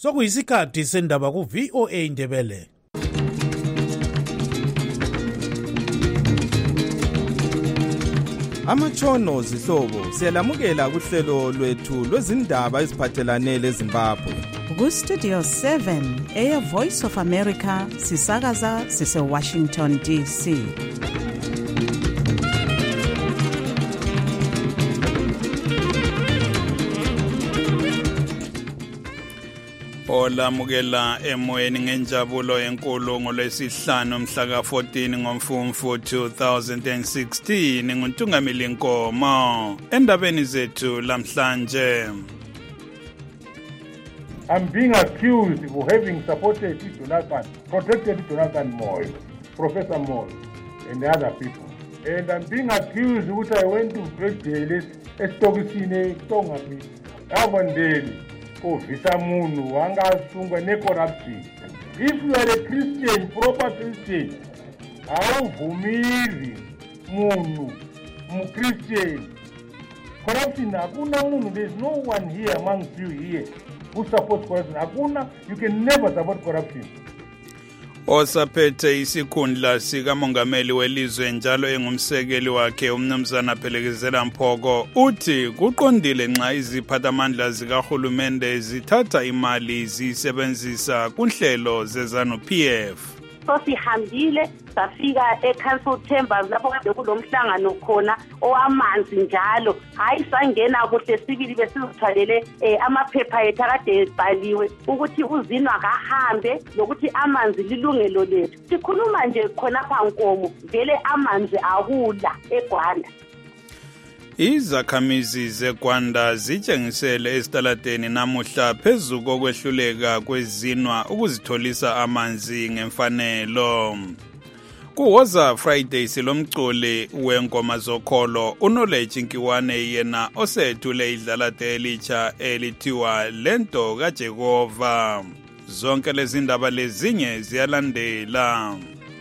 Sokuyisikhathi sendaba ku VOA Indebele. Amatshono zihlobo siyalamukela kuhlelo lwethu lwezindaba eziphathelane leZimbabwe. Ku Studio 7 Air Voice of America sisakaza sise Washington DC. Olamukela emoyeni ngenjabulo enkulu ngolwesihlanu mhla ka-14 ngoMfumfu 2016 nguNtungamili Nkomo endabeni zethu lamhlanje. I'm being accused of having supported Jonathan, protected Jonathan Moyo, Professor Moyo, and other people. And I'm being accused that I went to jail esitokisini Tongapi, Avondeli, Visa Munu, Wangasungwa, corruption. If you are a Christian, proper Christian, Vumiri, Munu, Christian, corruption, Akuna Munu, there's no one here amongst you here who supports corruption. Akuna, you can never support corruption. Osaphethe isikhundla sikamongameli welizwe njalo engumsekeli wakhe umnumzana Phelekezela Mphoko uthi kuqondile nxa iziphathamandla zikahulumende zithatha imali zisebenzisa kunhlelo zeZANU-PF. Sihambile safika eCouncil Chambers lapho kade kulomhlangano khona owamanzi njalo hayi sangena kuhle sibili besizithwalele amaphepha ethu akade ebhaliwe ukuthi uzinwa kahambe lokuthi amanzi lilungelo lethu. Sikhuluma nje khona phankomo vele amanzi akula eGwanda. Izakhamizi zeGwanda zitshengisele esitaladeni namuhla phezu kokwehluleka kwezinwa ukuzitholisa amanzi ngemfanelo. Kuwoza Friday silomculi wengoma zokholo uNoleji Nkiwane yena osethule idlalate elitsha elithiwa Lento kaJehova. Zonke lezi ndaba lezinye ziyalandela.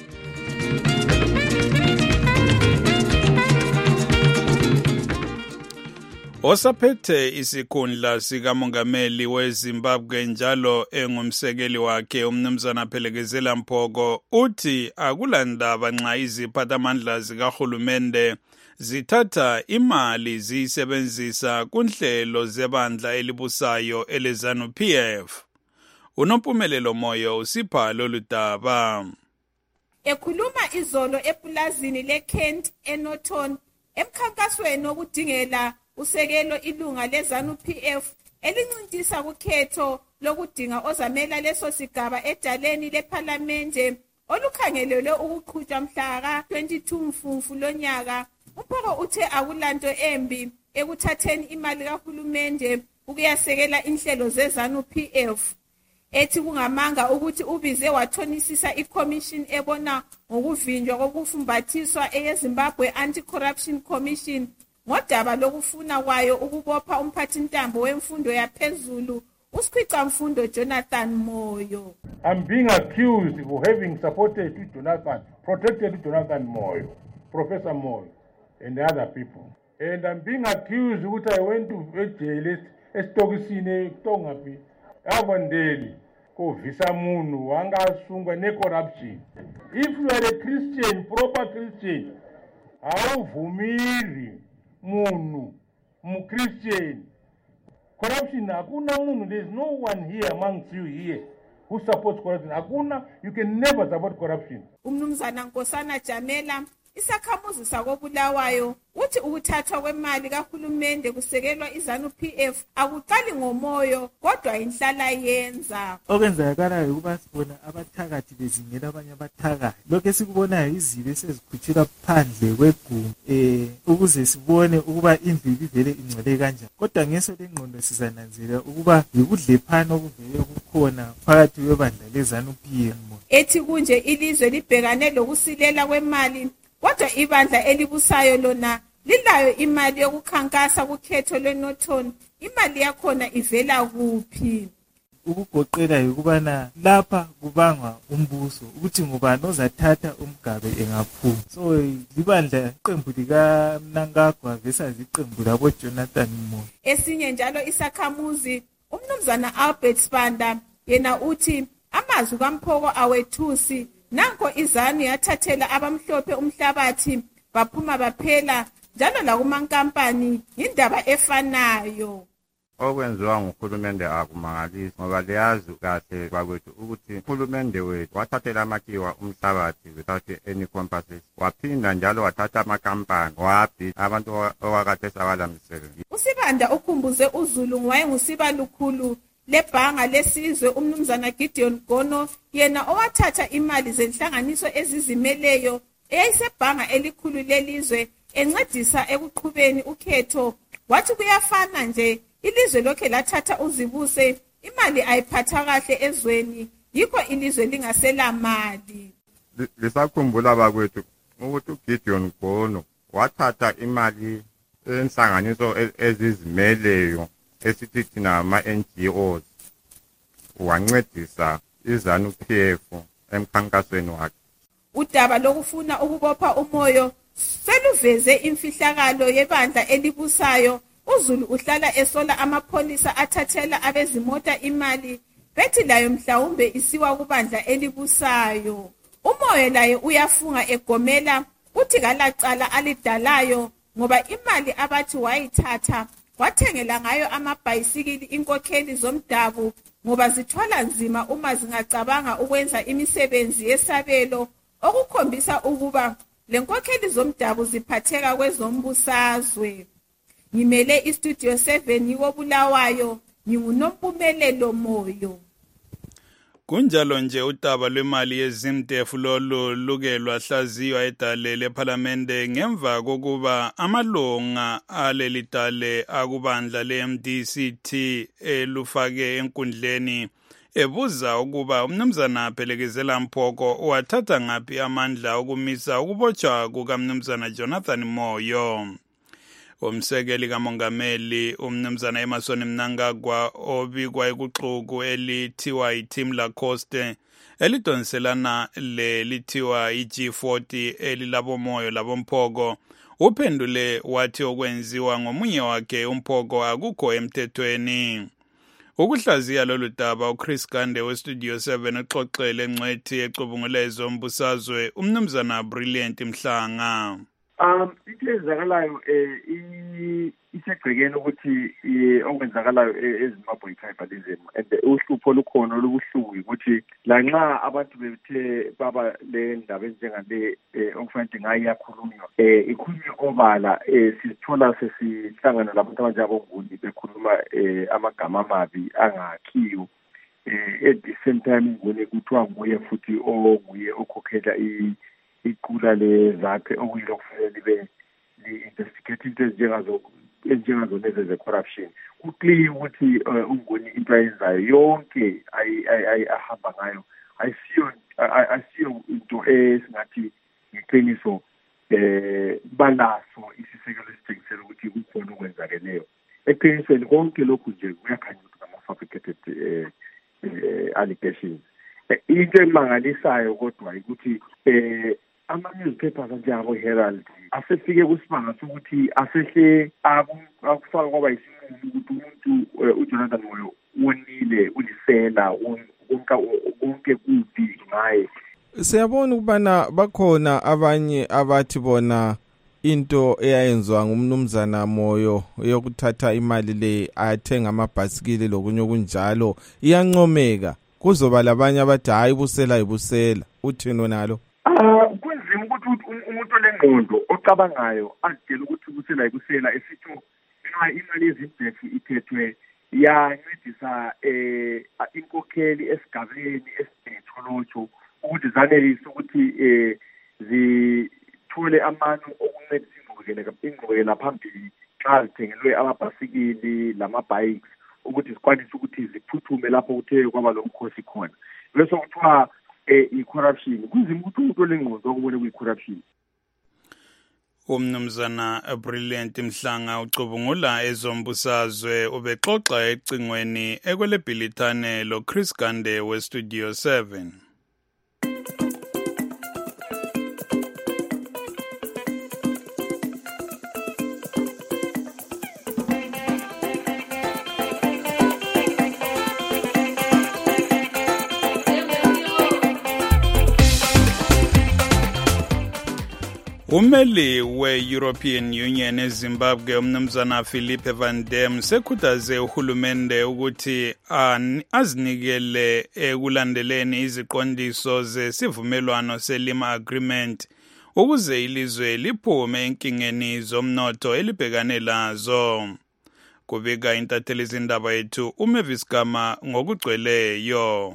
Osaphethe isikhundla sikamongameli weZimbabwe njalo engumsekeli wakhe umnumzana Phelekezela Mphoko uthi akulandaba nxa iziphathamandla zikahulumende zithatha imali zisebenzisa kunhlelo zebandla elibusayo eleZANU-PF. Unompumelelo Moyo usipha lolu daba. Ekhuluma izolo epulazini leKent eNorton emkhankasweni okudingela usekelo ilunga leZANU-PF elincintisa kukhetho lokudinga ozamela leso sigaba edaleni lephalamende olukhangelelwe ukuqhutshwa mhla ka-22 Mfumfu lonyaka. Mphoko uthe akulanto embi ekuthatheni imali kahulumende ukuyasekela inhlelo zeZANU-PF. Ethi kungamanga ukuthi ubize wathonisisa iCommission ebona ngokuvinjwa kokufumbathiswa eyeZimbabwe Anti-Corruption Commission ngodaba lokufuna kwayo ukubopha umphathintambo wemfundo yaphezulu uSikhwicamfundo Jonathan Moyo. I'm being accused of having supported Jonathan, protected Jonathan Moyo, Professor Moyo, and other people. And I'm being accused that I went to jail esitokisini Tongapi, Avondeli, Visa Munu, Wangasungwa, corruption. If you are a Christian, proper Christian, Vumiri, Munu, Christian, corruption, Akuna Munu, there's no one here amongst you here who supports corruption. Akuna, you can never support corruption. Umnumzana Nkosana Jamela isakhamuzi sakobulawayo uthi ukuthathwa kwemali kahulumende kusekelwa iZANU-PF akuqali ngomoyo kodwa inhlala yenza. Okwenzakalayo ukuba sibona abathakathi bezingela abanye abathakathi. Lokho esikubonayo izibe sezikhutshela phandle kwegumbi ukuze sibone ukuba indlu ivele ingcwele kanjani. Kodwa ngeso lengqondo sizananzelela ukuba yikudlephana okuvele kukhona phakathi kwebandla leZANU-PF. Ethi kunje ilizwe libhekane lokusilela kwemali kodwa ibandla elibusayo lona lilayo imali yokukhankasa kukhetho lweNorton. Imali yakhona ivela kuphi? Ukugoqela ukubana lapha kubangwa umbuso ukuthi ngubani ozathatha umgabe engaphuma. So libandla iqembu lika Mnangagwa versus iqembu labo Jonathan Moyo. Esinye njalo isakhamuzi umnumzana Albert Spanda yena uthi amazwi kaMphoko awethusi, nanko iZANU yathathela abamhlophe umhlabathi baphuma baphela, njalo lakumankampani indaba efanayo. Okwenziwa nguhulumende akumangalisi ngoba liyazi kahle bakwethu ukuthi uhulumende wethu wathathela amakiwa umhlabathi without any compensation, waphinda njalo wathatha amakampani wabhi abantu owakade sabalamisebenzi. uSibanda ukhumbuze uZulu wayengusiba lukhulu lebhanga lesizwe umnumzana Gideon Gono, yena owathatha imali zenhlanganiso ezizimeleyo eyayisebhanga elikhulu lelizwe encedisa ekuqhubeni ukhetho. Wathi kuyafana nje, ilizwe lokhe lathatha uzibuse, imali ayiphatha kahle ezweni, yikho ilizwe lingasela mali. Lisakhumbula bakwethu ukuthi uGideon Gono wathatha imali enhlanganiso ezizimeleyo esithi thina ama-NGOs, wancedisa iZANU-PF emkhankasweni wakhe. Udaba lokufuna ukubopha umoyo seluveze imfihlakalo yebandla elibusayo. uZulu uhlala esola amapholisa athathela abezimota imali, bethi layo mhlawumbe isiwa kubandla elibusayo. Umoyo laye uyafunga egomela, uthi kalacala alidalayo ngoba imali abathi wayithatha wathengela ngayo amabhayisikili inkokheli zomdabu ngoba zithwala nzima uma zingacabanga ukwenza imisebenzi yesabelo, okukhombisa ukuba lenkokheli zomdabu ziphatheka kwezombusazwe. Ngimele iStudio 7 koBulawayo, nginguNompumelelo Moyo. Kunjalo nje udaba lwemali yezimtefu lolu luke lwahlaziywa edale lePhalamende ngemva kokuba amalunga aleli dale akubandla leMDCT elufake enkundleni ebuza ukuba umnumzana Phelekezela Mphoko wathatha ngaphi amandla okumisa ukubotshwa kukaMnumzana Jonathan Moyo. Umsekeli kamongameli umnumzana Emerson Mnangagwa obikwa ekuxuku elithiwa iTeam Lacoste elidonselana lithiwa iG40 elilabomoyo labomphoko, uphendule wathi okwenziwa ngomunye wakhe umphoko akukho emthethweni. Ukuhlaziya lolu daba uChris Gande weStudio 7 uxoxele ngcwethi ecubungulezo umbusazwe umnumzana Brilliant Mhlanga. Into ezakalayo isegcekeni ukuthi okwenzakalayo eZimbabwe tribalism, and uhlupho lukhona olubuhlungu ukuthi lanxa abantu bethe baba le ndaba enjengale okufanele ngayi yakhulunywa ikhulunywe obala, sithola sesihlangana labantu abanjengabonguni bekhuluma amagama amabi angakhiyo. At the same time ngone kuthiwa nguye futhi onguye okhokhela iqula lezakhe okuyilo kufanele libe li-investigate into ezinjengazo lezi ze-corruption. Kuclear ukuthi ungoni into ayenzayo yonke ahamba ngayo ayisiyo into esingathi ngeqiniso balaso isisekelo esitshengisela ukuthi kukhona okwenzakeleyo. Eqinisweni konke lokhu nje kuyakhanya ukuthi ngama-fabricated allegations. Into emangalisayo kodwa ukuthi ama-newspapers anjengabo-Herald asefike kusibanga sokuthi asehle akufaka kwaba isinqumo ukuthi umuntu uJonathan Moyo wonile, ulisela, konke kubi ngaye. Siyabona ukubana bakhona abanye abathi bona into eyayenziwa ngumnumzana Moyo yokuthatha imali le athenga amabhasikili lokunye okunjalo iyancomeka. Kuzoba labanye abathi hayi ibusela. Uthini nalo? Kunzima ukuthi umuntu olengqondo ocabangayo adele ukuthi ibusela esitho imali yezimtefu ithethwe yancedisa inkokheli esigabeni esitholotsho ukuthi zanelise ukuthi zithole amano okuncedisa ingqubekela phambili xa zithengelwe amabhasikili lama-bikes ukuthi zikwanise ukuthi ziphuthume lapho kuthe kwaba lo mkhosi khona. Bese kuthiwa i-corruption, kunzima ukuthi umuntu olengqondo okubone kuyi-corruption. Umnumzana Brilliant Mhlanga ucubungula ezombusazwe ubexoxa ecingweni ekwelebhilithane lo Chris Gande weStudio 7. Umeli we-European Union eZimbabwe umnumzana Philippe Van Dam sekhuthaze uhulumende ukuthi azinikele ekulandeleni iziqondiso zesivumelwano selima agreement ukuze ilizwe liphume enkingeni zomnotho elibhekane lazo. Kubika intatheli zindaba yethu uMavis Gama ngokugcweleyo.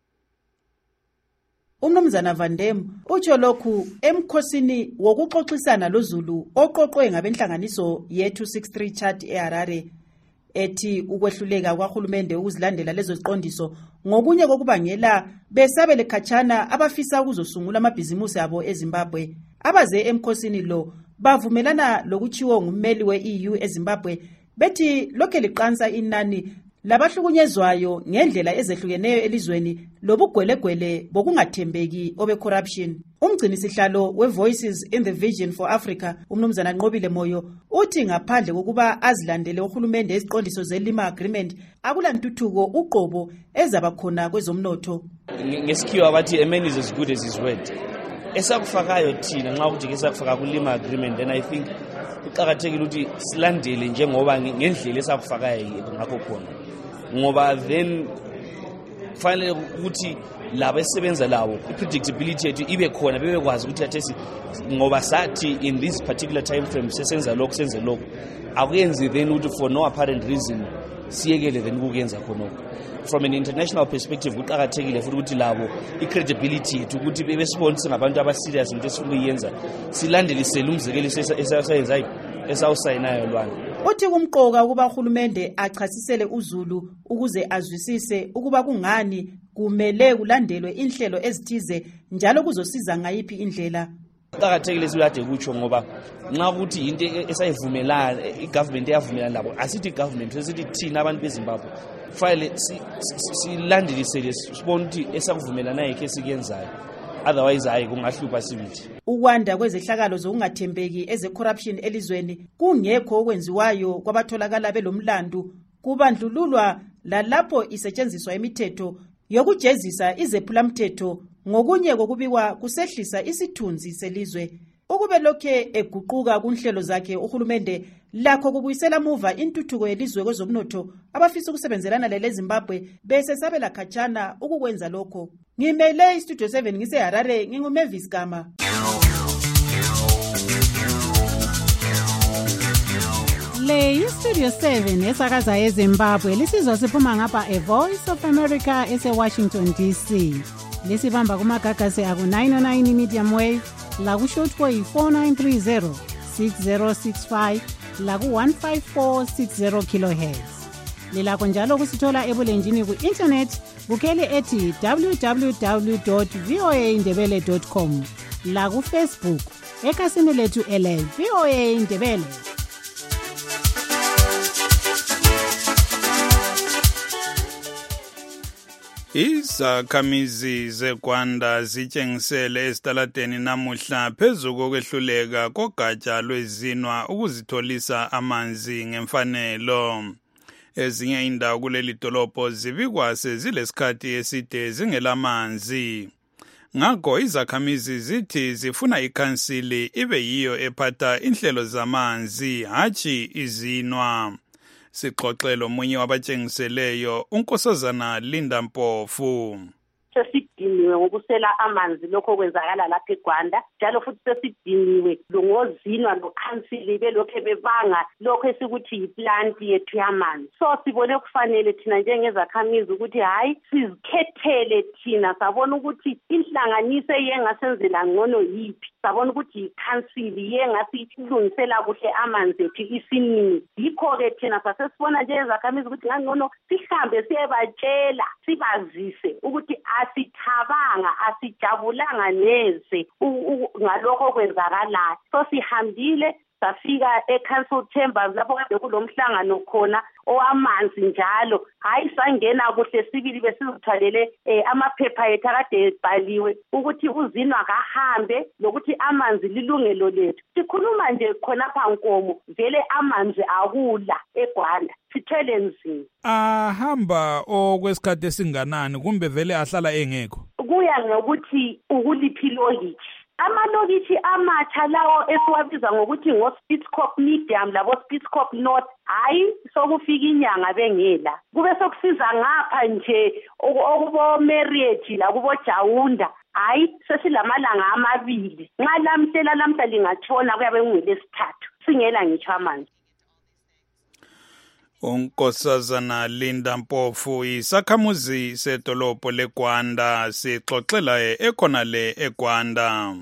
Umnumzana Van Dam utsho lokhu emkhosini wokuxoxisana loZulu oqoqwe ngabenhlanganiso ye263 chat eHarare ethi ukwehluleka kwahulumende ukuzilandela lezo ziqondiso ngokunye kokubangela besabele khatshana abafisa ukuzosungula amabhizimusi abo eZimbabwe. Abaze emkhosini lo bavumelana lokuchiwo ngummeli we-EU eZimbabwe bethi lokho liqansa inani labahlukunyezwayo ngendlela ezehlukeneyo elizweni lobugwelegwele bokungathembeki obe corruption. Umgcini sihlalo we-Voices in the Vision for Africa umnumzana Nqobile Moyo uthi ngaphandle kokuba azilandele uhulumende iziqondiso zelima agreement akulantuthuko uqobo ezaba khona kwezomnotho. Ngesikhiwa bathi a man is as good as his word. Esakufakayo thina nxa ukuthi ke sakufaka kulima agreement, then I think uqhakathekile ukuthi silandele njengoba ngendlela esakufakayo ngakho khona, ngoba then fanele ukuthi laba esebenza lawo i-predictability yethu ibe khona, bebekwazi ukuthi athesi ngoba sathi in this particular time frame sesenza lokho senze lokho, akuyenzi then ukuthi for no apparent reason siyekele then ukuyenza khonokho. From an international perspective kuqhakathekile futhi ukuthi labo i-credibility yethu ukuthi bebesibona singabantu abaserious into esifuna ukuyenza, silandelisele umzekelo esayenzayo esawusayinayo lwana. Uthi kumqoka ukuba uhulumende achasisele uZulu ukuze azwisise ukuba kungani kumele kulandelwe inhlelo ezithize njalo kuzosiza ngayiphi indlela. Kuqhakathekile silade kutsho ngoba nxa ukuthi into esayivumelana i-government eyavumelana labo, asithi i-government sesithi thina abantu beZimbabwe file silandelisele sibone ukuthi esakuvumelana yikho esikuyenzayo, otherwise hayi kungahlupha sibithi. Ukwanda kwezehlakalo zokungathembeki eze-corruption elizweni kungekho okwenziwayo kwabatholakala belomlandu kubandlululwa lalapho isetshenziswa imithetho yokujezisa izephulamthetho ngokunye kokubikwa kusehlisa isithunzi selizwe. Ukube lokhe eguquka kunhlelo zakhe uhulumende lakho kubuyisela muva intuthuko yelizwe kwezomnotho abafisa ukusebenzelana leZimbabwe bese sabela khatshana ukukwenza lokho. Ngimele iStudio 7 ngiseHarare, nginguMavis Gama. Le iStudio 7 esakaza eZimbabwe lisizwa siphuma ngapha eVoice of America eseWashington DC. Lisibamba kumagagasi aku 909 medium wave la ku shortwave 4930 6065 la ku 15460 kilohertz. Lilakho njalo kusithola ebulenjini ku internet bukele ethi www.voaindebele.com la ku Facebook ekasini lethu ele VOA Ndebele. Izakhamizi zeGwanda zitshengisele esitaladeni namuhla phezu kokwehluleka kogatsha lwezinwa ukuzitholisa amanzi ngemfanelo. Ezinye indawo kuleli dolobho zibikwa sezilesikhathi eside zingelamanzi. Ngakho izakhamizi zithi zifuna ikhansili ibe yiyo ephatha inhlelo zamanzi hatshi izinwa. Sixoxelo omunye wabatshengiseleyo uNkosazana Linda Mpofu. Sesidiniwe ngokusela amanzi lokho kwenzakala lapha eGwanda, njalo futhi sesidiniwe ngozinwa lokhansili belokho bebanga lokho esikuthi yiplant yethu yamanzi. So sibone kufanele thina njengezakhamizi ukuthi hayi sizikhethele thina, sabona ukuthi inhlanganiso yengasenzela ngcono yipi, sabona ukuthi ikhansili yengasilungisela kuhle amanzi ethu isinini. Yikho-ke thina sasesibona njengezakhamizi ukuthi ngangcono sihambe siyebatshela sibazise ukuthi asithabanga asijabulanga neze ngalokho kwenzakalayo. So sihambile safika eCouncil Chambers lapho kade kulomhlangano khona owamanzi njalo, hayi sangena kuhle sibili besizithwalele amaphepha ethu akade ebhaliwe ukuthi uzinwa kahambe lokuthi amanzi lilungelo lethu. Sikhuluma nje khonapha Nkomo, vele amanzi akula eGwanda, sithwele nzima. Ahamba okwesikhathi esinganani kumbe vele ahlala engekho? Kuya ngokuthi ukuliphi lokithi. amalokitshi amatsha lawo esiwabiza ngokuthi ngo-Spitzkop Medium labo-Spitzkop North, hayi sokufika inyanga bengela. Kube sokusiza ngapha nje okubo-Marriott lakubo-Jawunda, hayi sesilamalanga amabili. Nxa lamhla lingatshona kuyabe kungolesithathu, singela ngitsho amanzi. Unkosazana Linda Mpofu isakhamuzi sedolobho leGwanda sixoxela ekhonale eGwanda.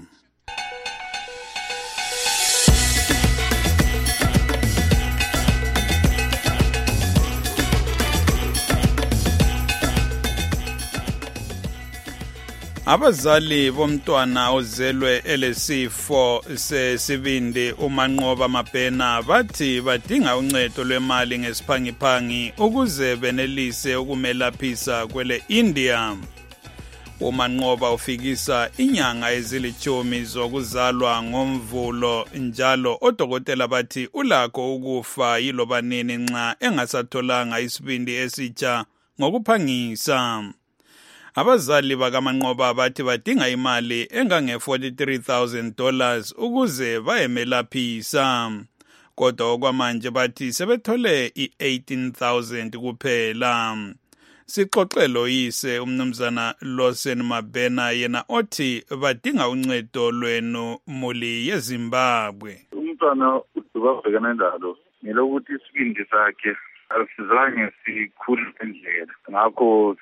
Abazali bomntwana ozelwe elesifo sesibindi uManqoba Mabhena bathi badinga uncedo lwemali ngesiphangiphangi ukuze benelise ukumelaphisa kwele India. uManqoba ufikisa inyanga ezilithumi zokuzalwa ngomvulo njalo odokotela bathi ulakho ukufa yiloba nini nxa engasatholanga isibindi esitsha ngokuphangisa. Abazali bakaManqoba bathi badinga imali engange$43,000 ukuze bayemelaphisa. Kodwa okwamanje bathi sebethole i$18,000 kuphela. Sixoxelo yise umnumzana Lawson Mabhena yena othi badinga uncedo lwenu muli yeZimbabwe. Umntwana ubabhekana nalo ngelokuthi isibindi sakhe asizange sikhule endlela, ngakho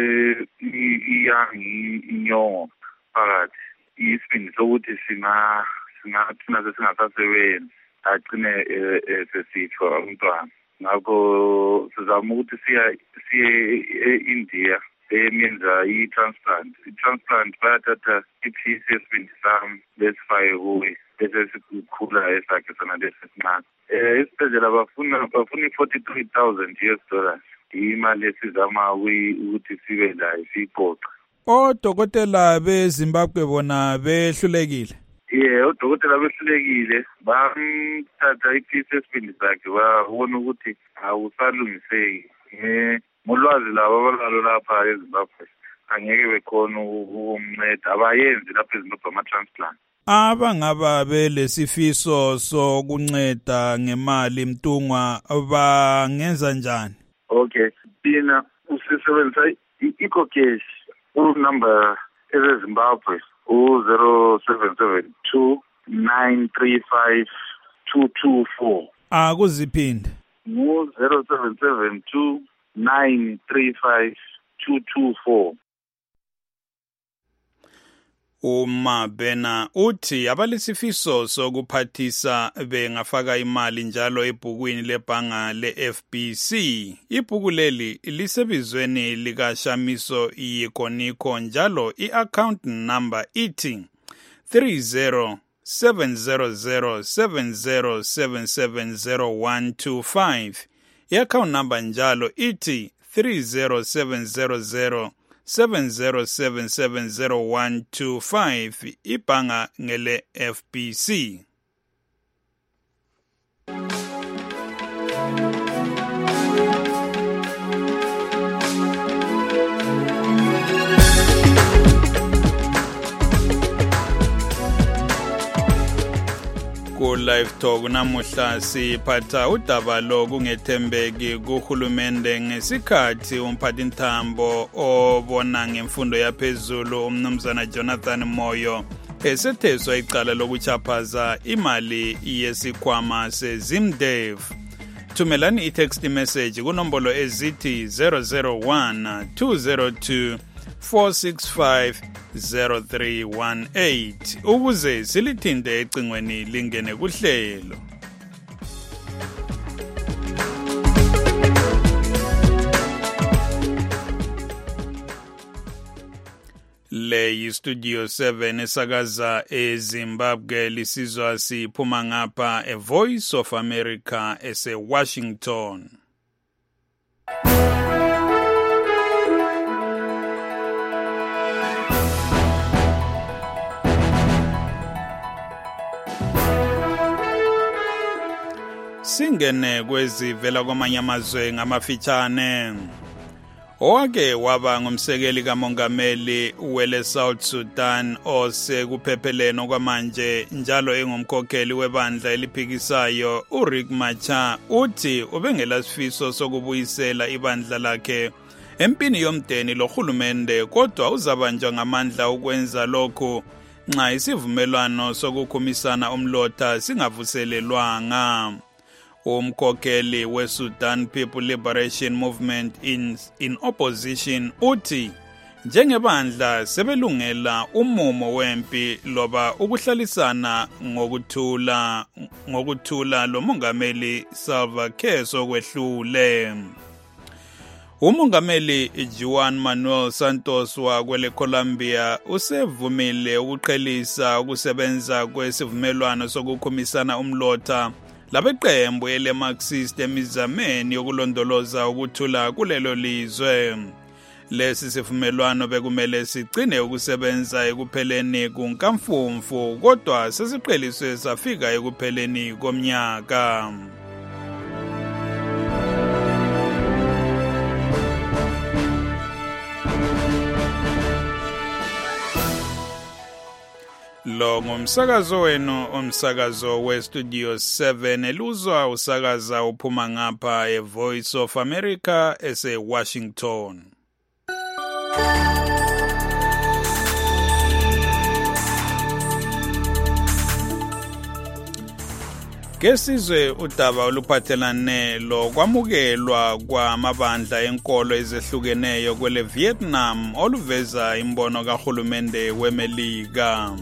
inyongo phakathi isibindi sokuthi singathina sesingasasebenzi agcine sesitshwa umntwana. Ngakho sizama ukuthi siye e-India eyenza i-transplant. I-transplant bayathatha iphisi yesibindi sami besifake kuye bese sikhula esakhe sona lesisincane. Isibhedlela bafuna $43,000 imali esizama ukuthi sibe layo siyiqoqa. Odokotela beZimbabwe bona behlulekile. Odokotela behlulekile bamthatha iphisi yesibindi sakhe babona ukuthi awusalungiseki. Ngolwazi labo abalalo lapha eZimbabwe angeke bekhona ukumnceda, abayenzi lapha eZimbabwe ama-transplant. Abangaba belesifiso sokunceda ngemali mtungwa bangenza njani? Okay, thina usisebenzisa i-ecocash unumber ezeZimbabwe u-0772 935 224. Akuziphinde. Ngu-0772 935 224. uMabhena uthi abalesifiso sokuphathisa bengafaka imali njalo ebhukwini lebhanga le-FBC. Ibhuku leli lisebizweni likaShamiso Yikoniko njalo i-account number ithi 30700707700125. I-account number njalo ithi 30700707700125. ibhanga ngele FBC. Live Talk namuhla siphatha udaba lokungethembeki kuhulumende ngesikhathi umphathintambo obona ngemfundo yaphezulu umnumzana Jonathan Moyo esetheswa icala lokuchaphaza imali yesikhwama seZimdev. Thumelani i-text message kunombolo ezithi 001 202 4650318 ukuze silithinde ecingweni lingene kuhlelo. Le yiStudio 7 esakaza eZimbabwe lisizwa siphuma ngapha A Voice of America ese-Washington. Singene kwezivela kwamanye amazwe ngamafitshane. owake waba ngumsekeli kamongameli wele South Sudan osekuphepheleni kwamanje njalo engumkhokheli webandla eliphikisayo uRiek Machar uthi ubengelasifiso sokubuyisela ibandla lakhe empini yomdeni lohulumende kodwa uzabanjwa ngamandla ukwenza lokho nxa isivumelwano sokukhumisana umlotha singavuselelwanga. Umkhokheli we-Sudan People Liberation Movement in opposition uthi njengebandla sebelungela umumo wempi loba ukuhlalisana ngokuthula lo mongameli Salva Kiir sokwehlule. Umongameli Juan Manuel Santos wakwele Colombia usevumile ukuqhelisa ukusebenza kwesivumelwano sokukhumisana umlotha labeqembu ele-Marxist emizameni yokulondoloza ukuthula kulelo lizwe. Lesi sivumelwano bekumele sigcine ukusebenza ekupheleni kunkamfumfu kodwa sesiqheliswe safika ekupheleni komnyaka. Lo ngumsakazo wenu umsakazo we-Studio 7 eluzwa usakaza uphuma ngapha e-Voice of America ese-Washington. Kesizwe udaba oluphathelane lokwamukelwa kwamabandla enkolo ezehlukeneyo kwele Vietnam oluveza imbono kahulumende weMelika.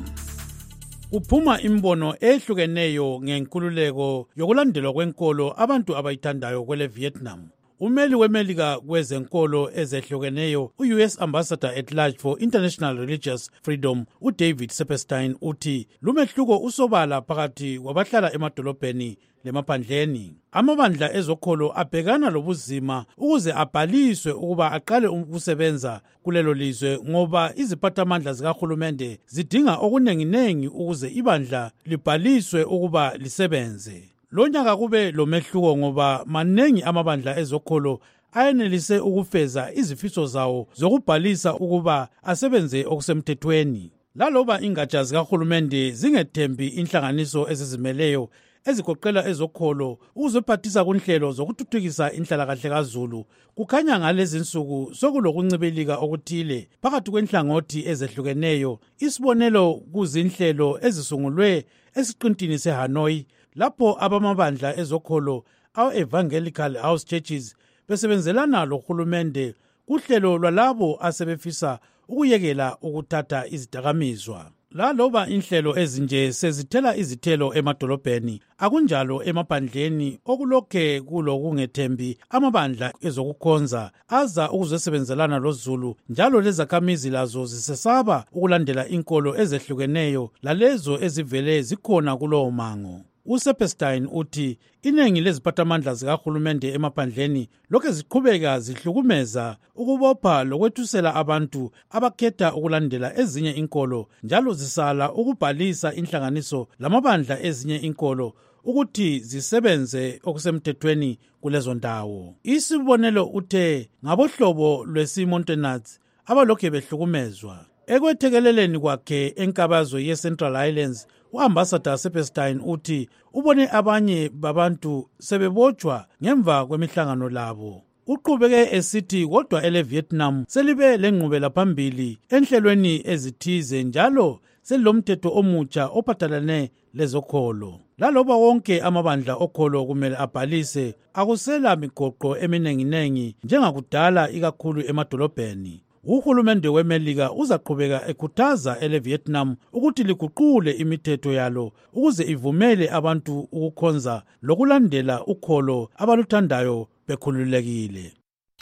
Uphuma imbono ehlukeneyo ngenkululeko yokulandelwa kwenkolo abantu abayithandayo kwele Vietnam. Umeli weMelika kwezenkolo ezehlukeneyo u-US Ambassador at Large for International Religious Freedom uDavid Sepperstein uthi lumehluko usobala phakathi kwabahlala emadolobheni lemaphandleni. Amabandla ezokholo abhekana lobuzima ukuze abhaliswe ukuba aqale ukusebenza kulelo lizwe ngoba iziphathamandla zikahulumende zidinga okunenginengi ukuze ibandla libhaliswe ukuba lisebenze. Lo nyaka kube lomehluko ngoba manengi amabandla ezokholo ayenelise ukufeza izifiso zawo zokubhalisa ukuba asebenze okusemthethweni. Laloba ingatsha zikahulumende zingethembi inhlanganiso ezizimeleyo ezigoqela ezokholo ukuziphathisa kunhlelo zokuthuthukisa inhlalakahle kaZulu, kukhanya ngalezi insuku sokulokuncibilika okuthile phakathi kwenhlangothi ezehlukeneyo, isibonelo kuzinhlelo ezisungulwe esiqintini seHanoi lapho abamabandla ezokholo awe-Evangelical House Churches besebenzelana lohulumende kuhlelo lwalabo asebefisa ukuyekela ukuthatha izidakamizwa. Laloba inhlelo ezinje sezithela izithelo emadolobheni, akunjalo emaphandleni okulokhe kulokungethembi amabandla ezokukhonza aza ukuzosebenzelana loZulu njalo lezakhamizi lazo zisesaba ukulandela inkolo ezehlukeneyo lalezo ezivele zikhona kulowo mango. uSepperstein uthi iningi leziphathamandla zikahulumende emaphandleni lokho ziqhubeka zihlukumeza ukubopha lokwethusela abantu abakhetha ukulandela ezinye inkolo njalo zisala ukubhalisa inhlanganiso lamabandla ezinye inkolo ukuthi zisebenze okusemthethweni kulezo ndawo. Isibonelo uthe ngabohlobo lwesimontanats abalokhe behlukumezwa. Ekwethekeleleni kwakhe enkabazwe ye-Central Highlands, u-Ambassador Sepperstein uthi ubone abanye babantu sebebotshwa ngemva kwemihlangano labo. Uqhubeke esithi kodwa ele-Vietnam selibe lenqubela phambili enhlelweni ezithize njalo selilomthetho omutsha ophathelane lezokholo. Laloba wonke amabandla okholo kumele abhalise, akusela migoqo eminenginengi njengakudala ikakhulu emadolobheni. Uhulumende weMelika uzaqhubeka ekhuthaza ele-Vietnam ukuthi liguqule imithetho yalo ukuze ivumele abantu ukukhonza lokulandela ukholo abaluthandayo bekhululekile.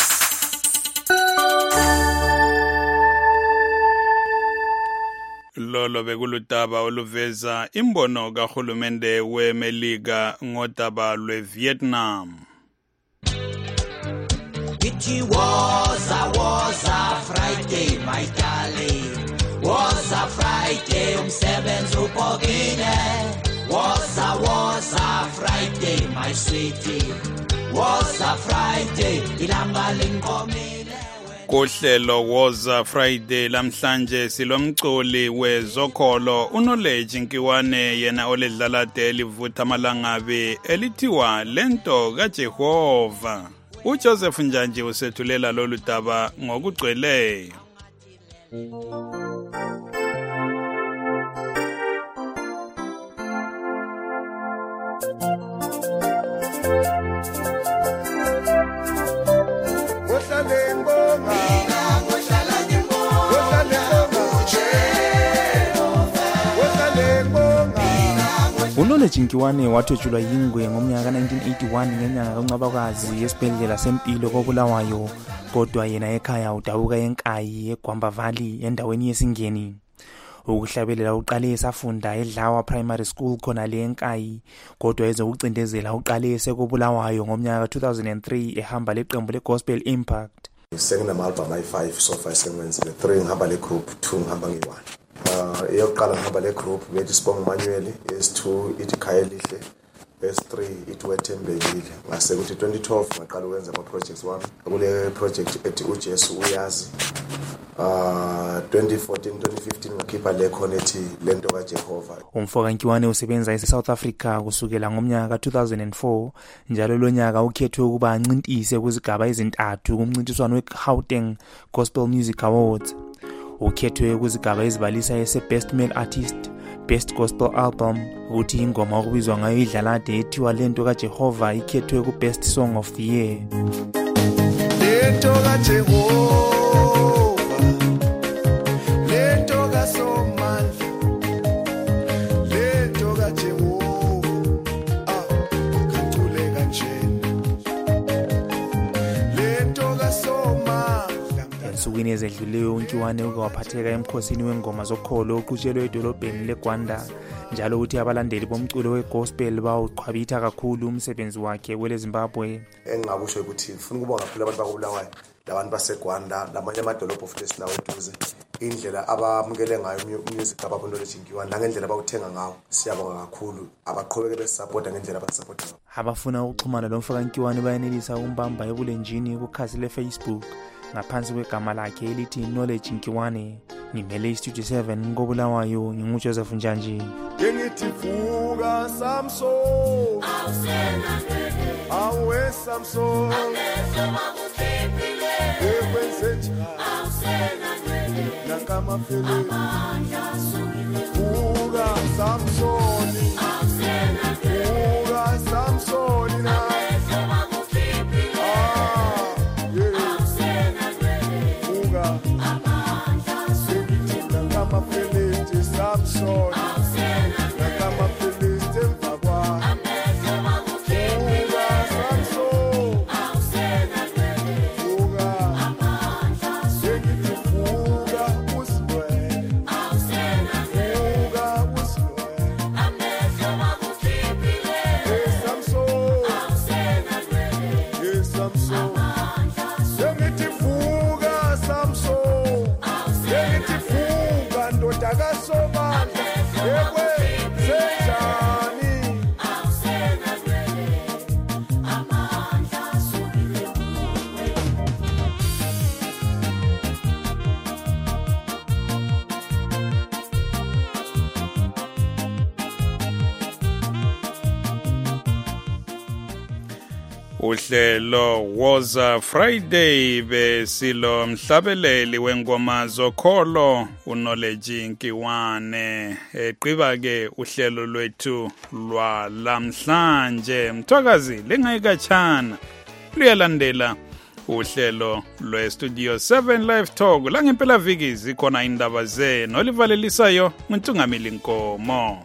Lolo bekuludaba oluveza imbono kahulumende weMelika ngodaba lweVietnam. It was a Friday, my darling. Was a Friday, umsebenzi ubhokile. Was a Friday, my sweetie. Was a Friday, ilanga linkomile. Kuhlelo Woza Friday lamhlanje silomculi wezokholo uNoleji Nkiwane yena oledlala deli vutha malangabe elithiwa lento kaJehova. uJoseph Njanji usethulela lolu daba ngokugcweleyo. uNoleji Nkiwane wathotshulwa yingwe ngomnyaka ka1981 ngenyanga kaNcwabakazi esibhedlela sempilo koBulawayo, kodwa yena ekhaya udabuka eNkayi eGwamba Valley endaweni yesingeni. Ukuhlabelela uqale esafunda eDlawa Primary School khona le eNkayi, kodwa ezokucindezela uqale esekoBulawayo ngomnyaka ka2003 ehamba leqembu leGospel Impact. Sengina album ay5 so far sengwenzile 3 ngihamba le group 2 ngihamba nge1. Eyokuqala ngihamba le group bethi Sibonga Manuel, S2 ithi Khayelihle, S3 ithi Wethembekile. Ngase kuthi 2012 ngaqala ukwenza ama projects wami. Kule project ethi uJesu uyazi. 2014 2015 ngakhipha le khona ethi lento kaJehova. Umfoka Nkiwane usebenza eSouth Africa kusukela ngomnyaka ka2004, njalo lo nyaka ukhethwe ukuba ancintise kuzigaba ezintathu kumncintiswano weGauteng Gospel Music Awards. Ukhethwe kuzigaba ezibalisa ese-Best Male Artist, Best Gospel Album, ukuthi ingoma okubizwa ngayo idlalade ethiwa lento kaJehova ikhethwe ku-Best Song of the Year. Lento kaJehova, lento kaSomandla, lento kaJehova, kathule kanjena, lento kaSomandla. Ensukwini ezedluleyo uNkiwane uke waphatheka emkhosini wengoma zokholo oqhutshelwe edolobheni leGwanda, njalo ukuthi abalandeli bomculo wegospel bawuqhwabitha kakhulu umsebenzi wakhe kwele Zimbabwe. Engingakusho ukuthi ufuna ukubonga kakhulu abantu bakoBulawayo, labantu baseGwanda, lamanye amadolobho futhi esinawo eduze, indlela abamukele ngayo music ababoNoleji Nkiwane nangendlela abawuthenga ngawo. Siyabonga kakhulu abaqhubeke besupporta ngendlela abasupporta. Abafuna ukuxhumana lomfoka Nkiwane bayenelisa ukumbamba ebulenjini kukhasi leFacebook ngaphansi kwegama lakhe elithi Noleji Nkiwane. Ngimele iStudio 7 koBulawayo, nginguJoseph Njanji. Ngithi vuka Samson, awe Samson, nakamafele vuka Samson, vuka Samson na Samson, nakama Philiste mfakwa. Fuga Samson, fuga, sengithi fuga uswe, fuga uswe. Hey Samson, hey Samson, sengithi fuga Samson, sengithi fuga ndoda kaSomandla. Uhlelo Woza Friday besilo mhlabeleli wengoma zokholo uNoleji Nkiwane. Eqiba ke uhlelo lwethu lwalamhlanje. Mthwakazi lengayikachana luyalandela uhlelo lweStudio 7 Live Talk la ngempela viki zikhona indaba zenu olivalelisayo uNtungamili Nkomo.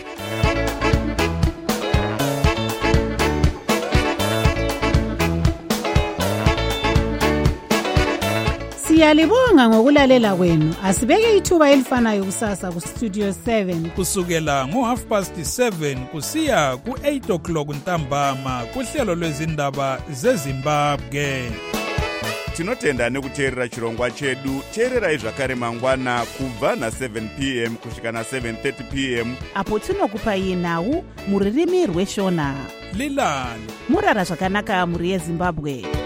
Siyalibonga ngokulalela kwenu. Asibeke ithuba elifanayo kusasa kuStudio 7 kusukela ngo7:30 kusiya ku8 o'clock ntambama kuhlelo lwezindaba zeZimbabwe. Tinotenda nekuteerera chirongwa chedu. Teererai zvakare mangwana kubva na7 p.m. kusvika na7:30 p.m. apo tinokupai nhau muririmi rweShona. Lilani murara zvakanaka muri yeZimbabwe.